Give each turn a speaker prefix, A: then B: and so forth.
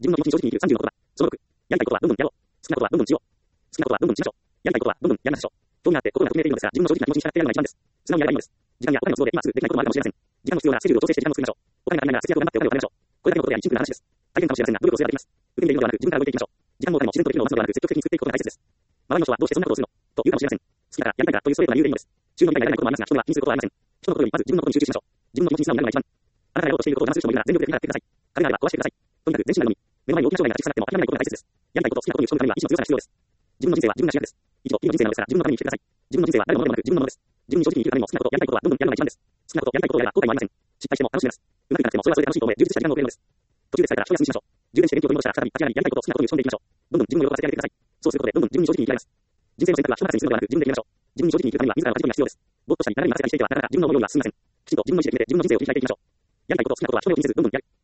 A: 自分の気持ちに正直に生きる30の言葉。その6、やりたいことはどんどんやろう。好きなことはどんどんしよう。好きなことはどんどんしましょう。やりたいことはどんどんやりましょう。興味があって心がときめいているのですが、自分の正直な気持ちに従ってやるのが一番です。素直にやればいいのです。時間やお金の都合で今すぐできないこともあるかもしれません。時間の必要なスケジュールを調整して時間を作りましょう。お金が足りないなら節約を頑張ってお金を貯めましょう。これだけのことやシンプルな話です。大変かもしれませんが、努力をすればできます。受け身でいるのではなく、自分から動いていきましょう。時間もお金も自然とできるのを待つのではなく、積極的に作っていくことが大切です。周りの人はどうしてそんなことをするのと言うかもしれません。好きだからやりたいからというストレートな理由でいいのです。収納みたいなやらないこともありますが、人には気にすることはありません。人のことよりまず自分のことに集中しましょう。自分の気持ちに素直になるのが一番。あなたがやろうとしていることを邪魔する人もいるなら全力で手伝ってください。壁があれば壊してください。とにかく全身なのみ。目の前に大きな障害が立ち塞がっても諦めないことが大切です。やりたいこと、好きなことに打ち込むためには意志の強さが必要です。自分の人生は自分が主役です。一度、君の人生なのですから自分のために生きてください。自分の人生は誰のものでもなく自分のものです。自分に正直に生きるためにも好きなこと、やりたいことはどんどんやるのが一番です。好きなこと、やりたいことをやれば後悔もありません。失敗しても楽しめます。うまくいかなくてもそれはそれで楽しいと思え、充実した時間をくれるのです。途中で疲れたら一休みしましょう。充電して電気を取り戻したら再び立ち上がり、やりたいこと、好きなことに打ち込んでいきましょう。どんどん自分を喜ばせてあげてください。そうすることでどんどん自分に正直に生きられます。人生の選択は人任せにするのではなく自分で決めましょう。自分に正直に生きるためには自らの舵取りが必要です。ぼーっとしたり流れに任せたりしていてはなかなか自分の思うようには進みません。きちんと自分の意思で決めて自分の人生を切り開いていきましょう。やりたいこと、好きなことは人目を気にせずどんどんやる。